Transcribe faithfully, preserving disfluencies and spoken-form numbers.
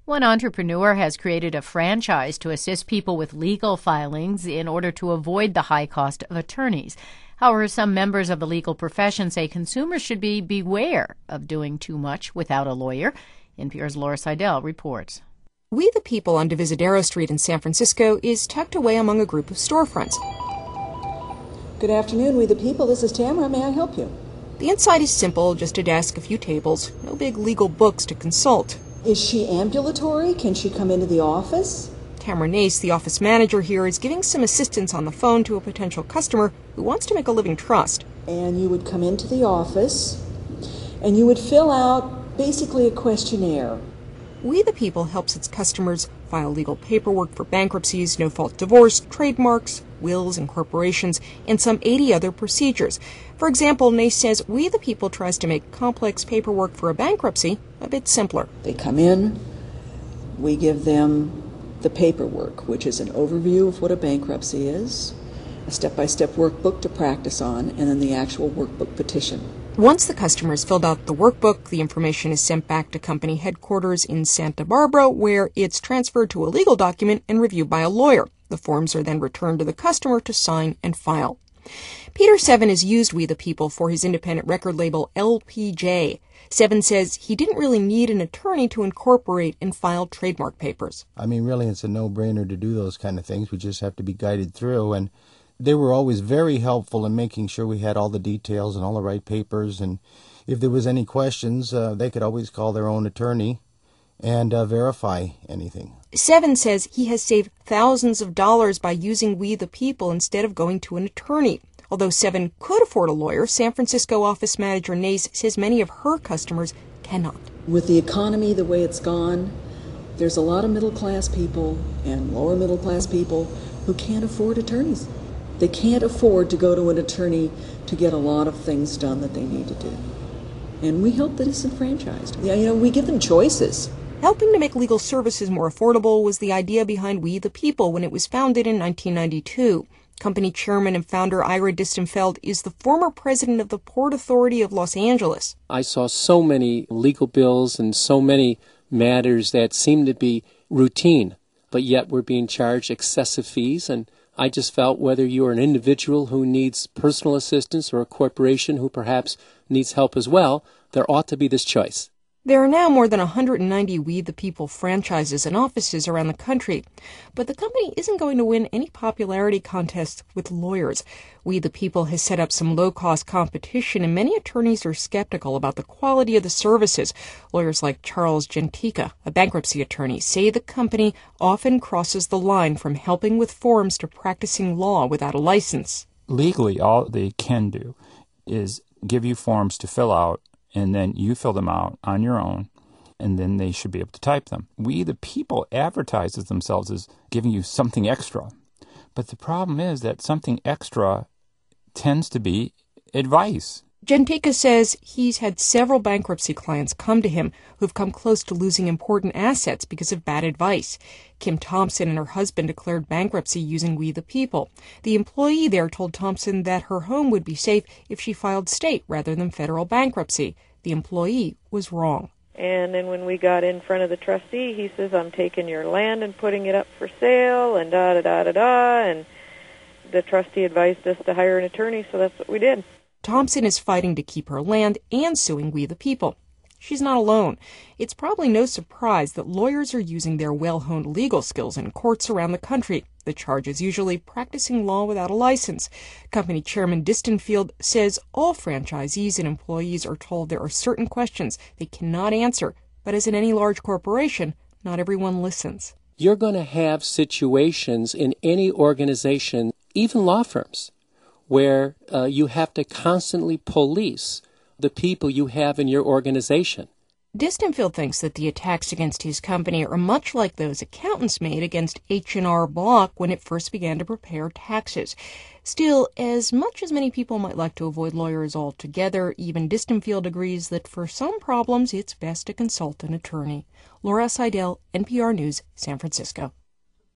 One entrepreneur has created a franchise to assist people with legal filings in order to avoid the high cost of attorneys. However, some members of the legal profession say consumers should be beware of doing too much without a lawyer. N P R's Laura Seidel reports. We the People on Divisadero Street in San Francisco is tucked away among a group of storefronts. Good afternoon, We the People. This is Tamara. May I help you? The inside is simple, just a desk, a few tables, no big legal books to consult. Is she ambulatory? Can she come into the office? Tamara Nace, the office manager here, is giving some assistance on the phone to a potential customer who wants to make a living trust. And you would come into the office, and you would fill out basically a questionnaire. We the People helps its customers file legal paperwork for bankruptcies, no-fault divorce, trademarks, wills, incorporations, and some eighty other procedures. For example, Nace says We the People tries to make complex paperwork for a bankruptcy a bit simpler. They come in, we give them the paperwork, which is an overview of what a bankruptcy is, a step-by-step workbook to practice on, and then the actual workbook petition. Once the customer has filled out the workbook, the information is sent back to company headquarters in Santa Barbara, where it's transferred to a legal document and reviewed by a lawyer. The forms are then returned to the customer to sign and file. Peter Seven has used We the People for his independent record label L P J. Seven says he didn't really need an attorney to incorporate and file trademark papers. I mean, really, it's a no-brainer to do those kind of things. We just have to be guided through, and they were always very helpful in making sure we had all the details and all the right papers, and if there was any questions, uh, they could always call their own attorney and uh, verify anything. Seven says he has saved thousands of dollars by using We the People instead of going to an attorney. Although Seven could afford a lawyer, San Francisco office manager Nace says many of her customers cannot. With the economy the way it's gone, there's a lot of middle-class people and lower middle-class people who can't afford attorneys. They can't afford to go to an attorney to get a lot of things done that they need to do. And we help the disenfranchised. Yeah, you know, we give them choices. Helping to make legal services more affordable was the idea behind We the People when it was founded in nineteen ninety-two. Company chairman and founder Ira Distenfeld is the former president of the Port Authority of Los Angeles. I saw so many legal bills and so many matters that seemed to be routine, but yet we're being charged excessive fees, and I just felt whether you're an individual who needs personal assistance or a corporation who perhaps needs help as well, there ought to be this choice. There are now more than one hundred ninety We the People franchises and offices around the country, but the company isn't going to win any popularity contests with lawyers. We the People has set up some low-cost competition, and many attorneys are skeptical about the quality of the services. Lawyers like Charles Gentica, a bankruptcy attorney, say the company often crosses the line from helping with forms to practicing law without a license. Legally, all they can do is give you forms to fill out, and then you fill them out on your own, and then they should be able to type them. We the People advertises themselves as giving you something extra. But the problem is that something extra tends to be advice. Gentica says he's had several bankruptcy clients come to him who've come close to losing important assets because of bad advice. Kim Thompson and her husband declared bankruptcy using We the People. The employee there told Thompson that her home would be safe if she filed state rather than federal bankruptcy. The employee was wrong. And then when we got in front of the trustee, he says, I'm taking your land and putting it up for sale, and da-da-da-da-da, and the trustee advised us to hire an attorney, so that's what we did. Thompson is fighting to keep her land and suing We the People. She's not alone. It's probably no surprise that lawyers are using their well-honed legal skills in courts around the country. The charge is usually practicing law without a license. Company chairman Distenfeld says all franchisees and employees are told there are certain questions they cannot answer, but as in any large corporation, not everyone listens. You're going to have situations in any organization, even law firms, where uh, you have to constantly police the people you have in your organization. Distenfeld thinks that the attacks against his company are much like those accountants made against H and R Block when it first began to prepare taxes. Still, as much as many people might like to avoid lawyers altogether, even Distenfeld agrees that for some problems it's best to consult an attorney. Laura Seidel, N P R News, San Francisco.